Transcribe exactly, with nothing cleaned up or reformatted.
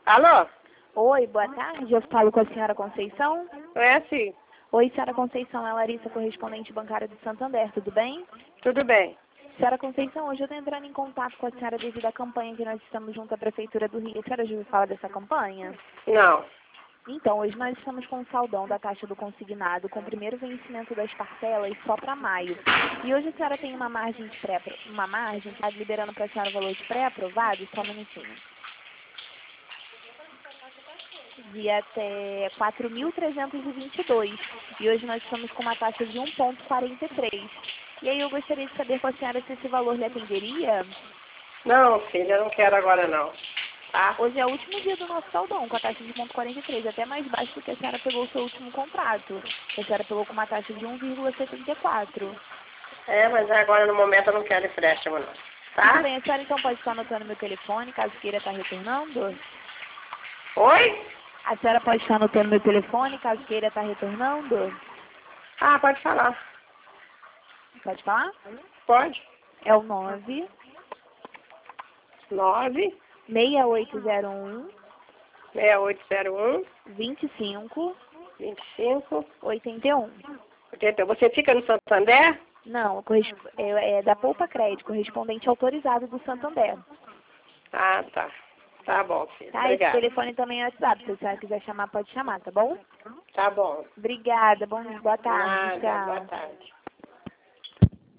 Alô? Oi, boa tarde. Eu falo com a senhora Conceição. É sim. Oi, senhora Conceição, é a Larissa, correspondente bancária do Santander, tudo bem? Tudo bem. Senhora Conceição, hoje eu estou entrando em contato com a senhora devido à campanha que nós estamos junto à Prefeitura do Rio. A senhora já ouviu falar dessa campanha? Não. Então, hoje nós estamos com o saldão da taxa do consignado, com o primeiro vencimento das parcelas só para maio. E hoje a senhora tem uma margem de pré, uma margem, está liberando para a senhora o valor de pré-aprovado, só um minutinho, de até quatro mil trezentos e vinte e dois. E hoje nós estamos com uma taxa de um vírgula quarenta e três. E aí eu gostaria de saber com a senhora se esse valor lhe atenderia. Não, filha, eu não quero agora não. Tá? Hoje é o último dia do nosso saldão, com a taxa de um vírgula quarenta e três, até mais baixo do que a senhora pegou o seu último contrato. A senhora pegou com uma taxa de um vírgula setenta e quatro. É, mas agora no momento eu não quero empréstimo não. Tá? Tudo bem, a senhora então pode estar anotando meu telefone, caso queira estar retornando? Oi? A senhora pode estar anotando meu telefone, caso queira estar retornando? Ah, pode falar. Pode falar? Pode. É o nove Nove seis oito zero um seis oito zero um vinte e cinco vinte e cinco oitenta e um. oitenta. Você fica no Santander? Não, corresp- é, é da Poupa Crédito, correspondente autorizado do Santander. Ah, tá. Tá bom, filha. Tá? Esse Obrigada. telefone também é WhatsApp. Se a senhora quiser chamar, pode chamar, tá bom? Tá bom. Obrigada. Bom, boa tarde. Nada. Boa Tchau. tarde.